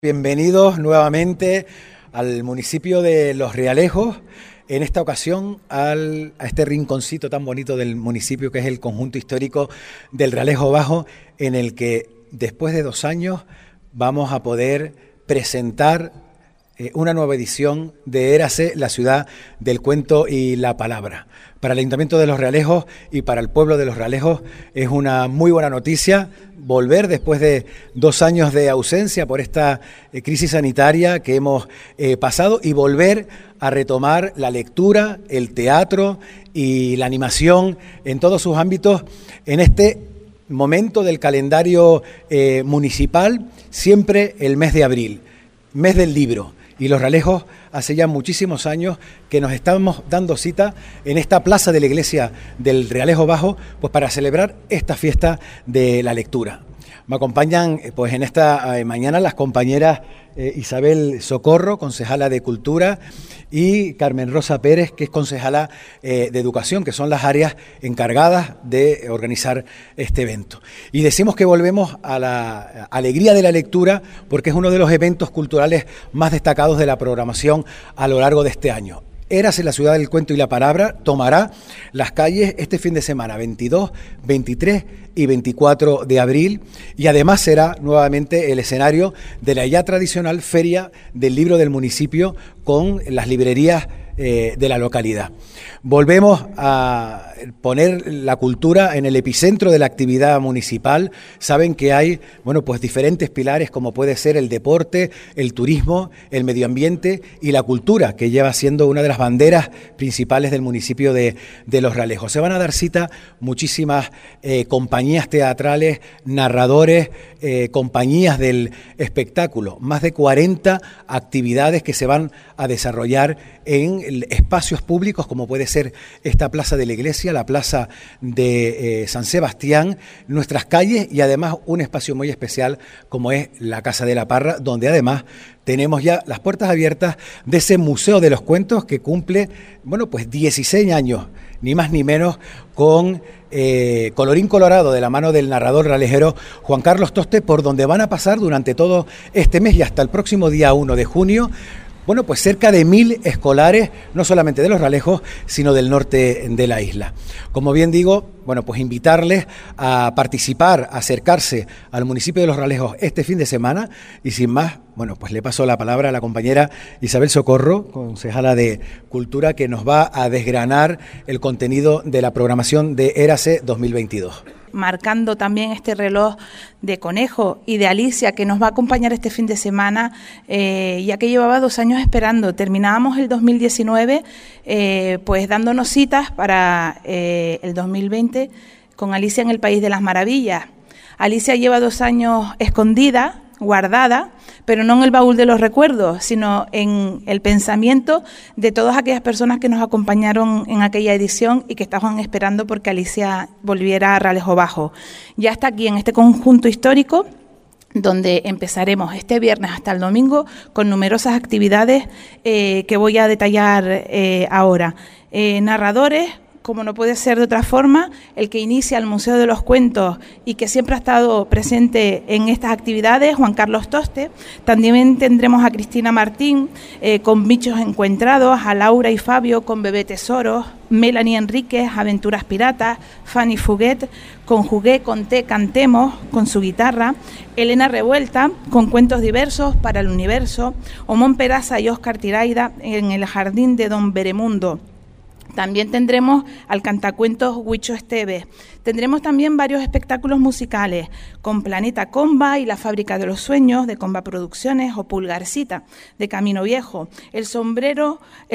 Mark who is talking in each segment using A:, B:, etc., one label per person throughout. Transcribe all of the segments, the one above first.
A: Bienvenidos nuevamente al municipio de Los Realejos, en esta ocasión a este rinconcito tan bonito del municipio que es el conjunto histórico del Realejo Bajo, en el que después de 2 años vamos a poder presentar una nueva edición de Érase, la ciudad del cuento y la palabra. Para el Ayuntamiento de Los Realejos y para el pueblo de Los Realejos es una muy buena noticia volver después de 2 años de ausencia por esta crisis sanitaria que hemos pasado y volver a retomar la lectura, el teatro y la animación en todos sus ámbitos en este momento del calendario municipal, siempre el mes de abril, mes del libro. Y Los Realejos hace ya muchísimos años que nos estamos dando cita en esta plaza de la iglesia del Realejo Bajo, pues para celebrar esta fiesta de la lectura. Me acompañan pues en esta mañana las compañeras Isabel Socorro, concejala de Cultura, y Carmen Rosa Pérez, que es concejala de Educación, que son las áreas encargadas de organizar este evento. Y decimos que volvemos a la alegría de la lectura porque es uno de los eventos culturales más destacados de la programación a lo largo de este año. Érase, la ciudad del cuento y la palabra, tomará las calles este fin de semana, 22, 23 y 24 de abril, y además será nuevamente el escenario de la ya tradicional Feria del Libro del municipio con las librerías de la localidad. Volvemos a poner la cultura en el epicentro de la actividad municipal. Saben que hay, pues diferentes pilares como puede ser el deporte, el turismo, el medio ambiente y la cultura, que lleva siendo una de las banderas principales del municipio de Los Realejos. Se van a dar cita muchísimas compañías teatrales, narradores, compañías del espectáculo, más de 40 actividades que se van a desarrollar en espacios públicos como puede ser esta plaza de la iglesia, la plaza de San Sebastián, nuestras calles y además un espacio muy especial como es la Casa de la Parra, donde además tenemos ya las puertas abiertas de ese Museo de los Cuentos que cumple, 16 años, ni más ni menos, con colorín colorado de la mano del narrador realejero Juan Carlos Toste, por donde van a pasar durante todo este mes y hasta el próximo día 1 de junio, cerca de 1000 escolares, no solamente de Los Realejos, sino del norte de la isla. Como bien digo, invitarles a participar, a acercarse al municipio de Los Realejos este fin de semana y sin más, le paso la palabra a la compañera Isabel Socorro, concejala de Cultura, que nos va a desgranar el contenido de la programación de Érase 2022.
B: Marcando también este reloj de Conejo y de Alicia, que nos va a acompañar este fin de semana, ya que llevaba 2 años esperando. Terminábamos el 2019, dándonos citas para el 2020 con Alicia en el País de las Maravillas. Alicia lleva 2 años escondida, guardada, pero no en el baúl de los recuerdos, sino en el pensamiento de todas aquellas personas que nos acompañaron en aquella edición y que estaban esperando porque Alicia volviera a Realejo Bajo. Ya está aquí en este conjunto histórico, donde empezaremos este viernes hasta el domingo con numerosas actividades que voy a detallar ahora. Narradores, como no puede ser de otra forma, el que inicia el Museo de los Cuentos y que siempre ha estado presente en estas actividades, Juan Carlos Toste. También tendremos a Cristina Martín con Bichos Encuentrados, a Laura y Fabio con Bebé Tesoros, Melanie Enríquez, Aventuras Piratas, Fanny Fuguet con Jugué, Conté, Cantemos con su guitarra, Elena Revuelta con Cuentos Diversos para el Universo, Omón Peraza y Óscar Tiraida en el Jardín de Don Beremundo. También tendremos al cantacuentos Huicho Esteves. Tendremos también varios espectáculos musicales con Planeta Comba y La Fábrica de los Sueños de Comba Producciones o Pulgarcita de Camino Viejo, el sombrerero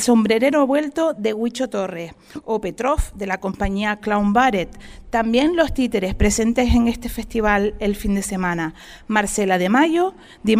B: vuelto de Huicho Torres o Petrov de la compañía Clown Barret. También los títeres presentes en este festival el fin de semana, Marcela Di Maio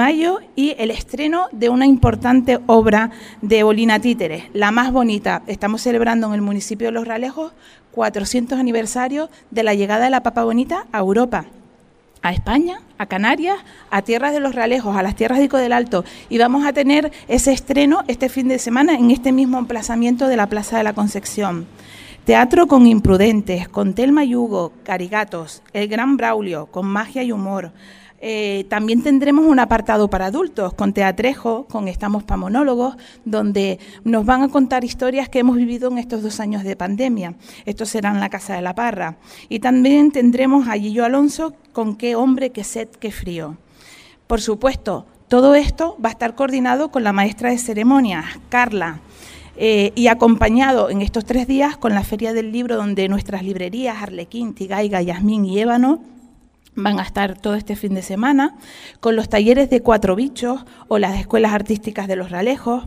B: y el estreno de una importante obra de Olina Títeres, la más bonita. Estamos celebrando en el municipio de Los Realejos 400 aniversario de la llegada de la Papa Bonita a Europa, a España, a Canarias, a tierras de Los Realejos, a las tierras de Ico del Alto, y vamos a tener ese estreno este fin de semana en este mismo emplazamiento de la Plaza de la Concepción. Teatro con Imprudentes, con Telma Yugo, Carigatos, El Gran Braulio, con Magia y Humor, También tendremos un apartado para adultos, con teatrejo, con Estamos pa' Monólogos, donde nos van a contar historias que hemos vivido en estos 2 años de pandemia. Esto será en la Casa de la Parra. Y también tendremos a Gillo Alonso con Qué hombre, qué sed, qué frío. Por supuesto, todo esto va a estar coordinado con la maestra de ceremonias, Carla, y acompañado en estos 3 días con la Feria del Libro, donde nuestras librerías Arlequín, Tigaiga, Yasmín y Ébano van a estar todo este fin de semana, con los talleres de Cuatro Bichos o las escuelas artísticas de Los Ralejos,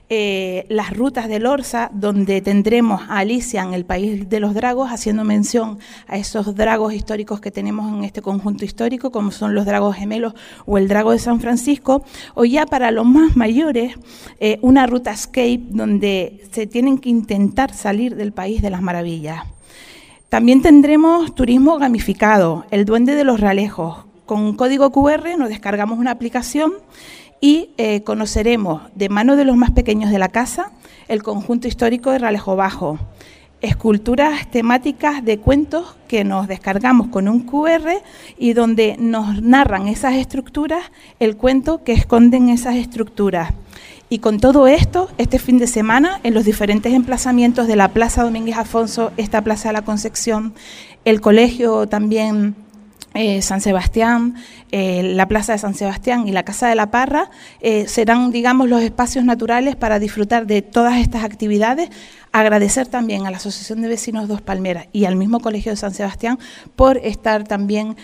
B: las rutas del Orsa, donde tendremos a Alicia en el País de los Dragos, haciendo mención a esos dragos históricos que tenemos en este conjunto histórico, como son los dragos gemelos o el drago de San Francisco, o ya para los más mayores, una ruta escape donde se tienen que intentar salir del País de las Maravillas. También tendremos turismo gamificado, el Duende de los Ralejos. Con un código QR nos descargamos una aplicación y conoceremos de mano de los más pequeños de la casa el conjunto histórico de Ralejo Bajo. Esculturas temáticas de cuentos que nos descargamos con un QR y donde nos narran esas estructuras, el cuento que esconden esas estructuras. Y con todo esto, este fin de semana, en los diferentes emplazamientos de la Plaza Domínguez Afonso, esta Plaza de la Concepción, el colegio también San Sebastián, la Plaza de San Sebastián y la Casa de la Parra, serán, digamos, los espacios naturales para disfrutar de todas estas actividades. Agradecer también a la Asociación de Vecinos Dos Palmeras y al mismo Colegio de San Sebastián por estar también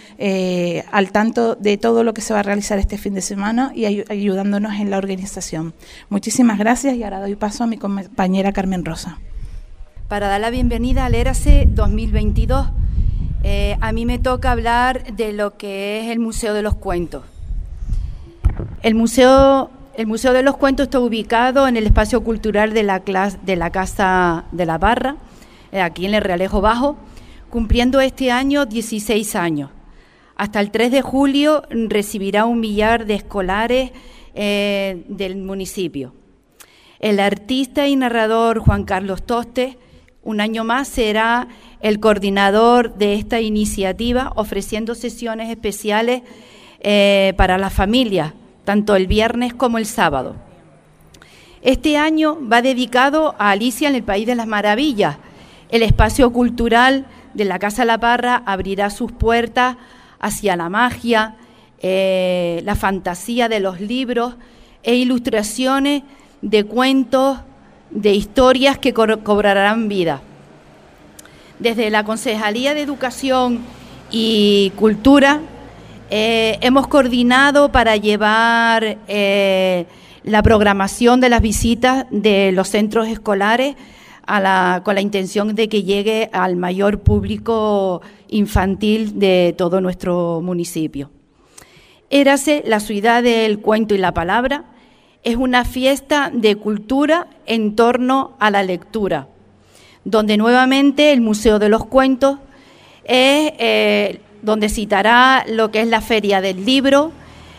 B: al tanto de todo lo que se va a realizar este fin de semana y ayudándonos en la organización. Muchísimas gracias y ahora doy paso a mi compañera Carmen Rosa.
C: Para dar la bienvenida al Érase 2022, a mí me toca hablar de lo que es el Museo de los Cuentos. El Museo de los Cuentos está ubicado en el espacio cultural de la Casa de la Parra, aquí en el Realejo Bajo, cumpliendo este año 16 años. Hasta el 3 de julio recibirá 1 millar de escolares del municipio. El artista y narrador Juan Carlos Toste, un año más, será el coordinador de esta iniciativa, ofreciendo sesiones especiales para las familias, tanto el viernes como el sábado. Este año va dedicado a Alicia en el País de las Maravillas. El espacio cultural de la Casa La Parra abrirá sus puertas hacia la magia, la fantasía de los libros e ilustraciones de cuentos, de historias que cobrarán vida. Desde la Concejalía de Educación y Cultura hemos coordinado para llevar la programación de las visitas de los centros escolares con la intención de que llegue al mayor público infantil de todo nuestro municipio. Érase, la ciudad del cuento y la palabra, es una fiesta de cultura en torno a la lectura, donde nuevamente el Museo de los Cuentos es donde citará lo que es la Feria del Libro,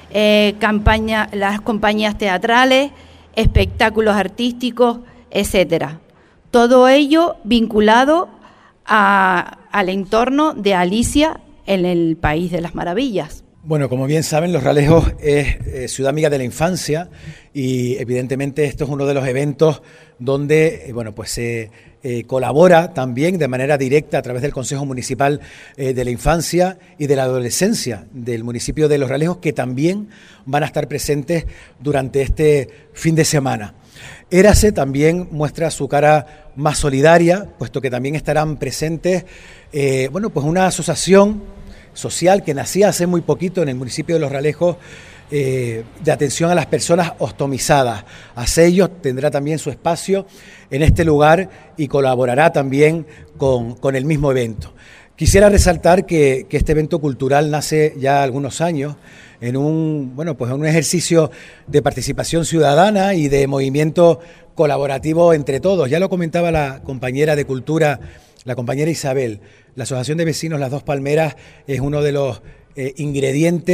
C: las compañías teatrales, espectáculos artísticos, etcétera. Todo ello vinculado al entorno de Alicia en el País de las Maravillas.
A: Bueno, como bien saben, Los Ralejos es ciudad amiga de la infancia y evidentemente esto es uno de los eventos donde se colabora también de manera directa a través del Consejo Municipal de la Infancia y de la Adolescencia del municipio de Los Ralejos, que también van a estar presentes durante este fin de semana. Érase también muestra su cara más solidaria, puesto que también estarán presentes una asociación social que nacía hace muy poquito en el municipio de Los Ralejos, de atención a las personas ostomizadas. Asellos tendrá también su espacio en este lugar y colaborará también con el mismo evento. Quisiera resaltar que este evento cultural nace ya algunos años en un ejercicio de participación ciudadana y de movimiento colaborativo entre todos. Ya lo comentaba la compañera de Cultura, la compañera Isabel. La Asociación de Vecinos Las Dos Palmeras es uno de los ingredientes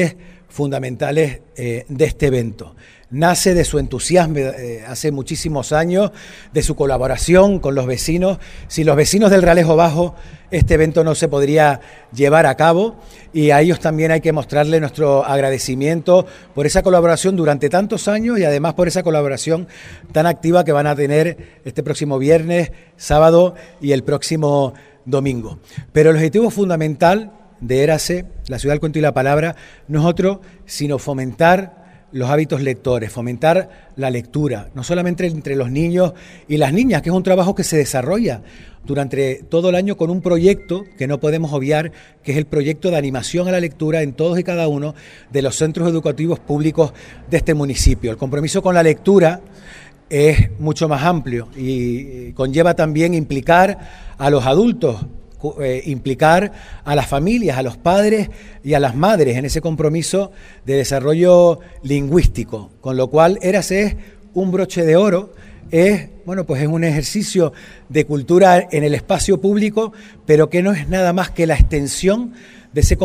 A: fundamentales de este evento. Nace de su entusiasmo hace muchísimos años, de su colaboración con los vecinos. Sin los vecinos del Realejo Bajo, este evento no se podría llevar a cabo, y a ellos también hay que mostrarle nuestro agradecimiento por esa colaboración durante tantos años, y además por esa colaboración tan activa que van a tener este próximo viernes, sábado y el próximo domingo. Pero el objetivo fundamental de Érase, la ciudad del cuento y la palabra, no es otro sino fomentar los hábitos lectores, fomentar la lectura, no solamente entre los niños y las niñas, que es un trabajo que se desarrolla durante todo el año con un proyecto que no podemos obviar, que es el proyecto de animación a la lectura en todos y cada uno de los centros educativos públicos de este municipio. El compromiso con la lectura es mucho más amplio y conlleva también implicar a los adultos, implicar a las familias, a los padres y a las madres en ese compromiso de desarrollo lingüístico, con lo cual Érase es un broche de oro, es un ejercicio de cultura en el espacio público, pero que no es nada más que la extensión de ese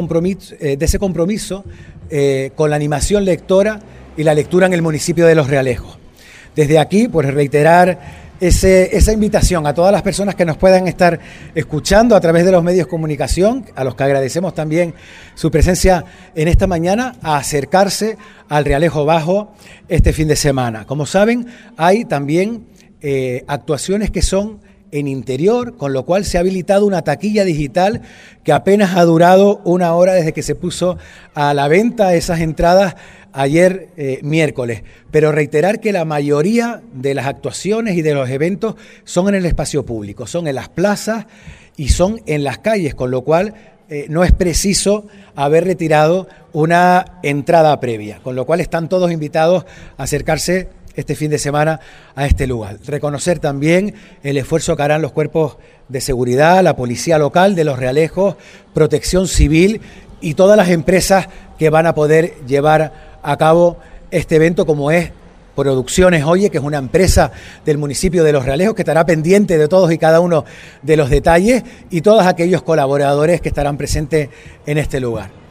A: compromiso con la animación lectora y la lectura en el municipio de Los Realejos. Desde aquí, pues reiterar esa invitación a todas las personas que nos puedan estar escuchando a través de los medios de comunicación, a los que agradecemos también su presencia en esta mañana, a acercarse al Realejo Bajo este fin de semana. Como saben, hay también actuaciones que son en interior, con lo cual se ha habilitado una taquilla digital que apenas ha durado una hora desde que se puso a la venta esas entradas ayer miércoles, pero reiterar que la mayoría de las actuaciones y de los eventos son en el espacio público, son en las plazas y son en las calles, con lo cual no es preciso haber retirado una entrada previa, con lo cual están todos invitados a acercarse este fin de semana a este lugar. Reconocer también el esfuerzo que harán los cuerpos de seguridad, la policía local de Los Realejos, Protección Civil y todas las empresas que van a poder llevar a cabo este evento, como es Producciones Oye, que es una empresa del municipio de Los Realejos que estará pendiente de todos y cada uno de los detalles, y todos aquellos colaboradores que estarán presentes en este lugar.